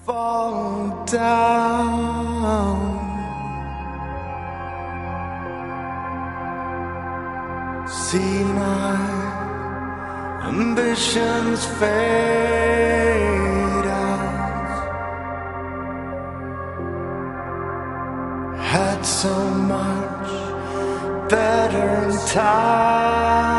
fall down. See my ambitions fade out. Had so much better in time.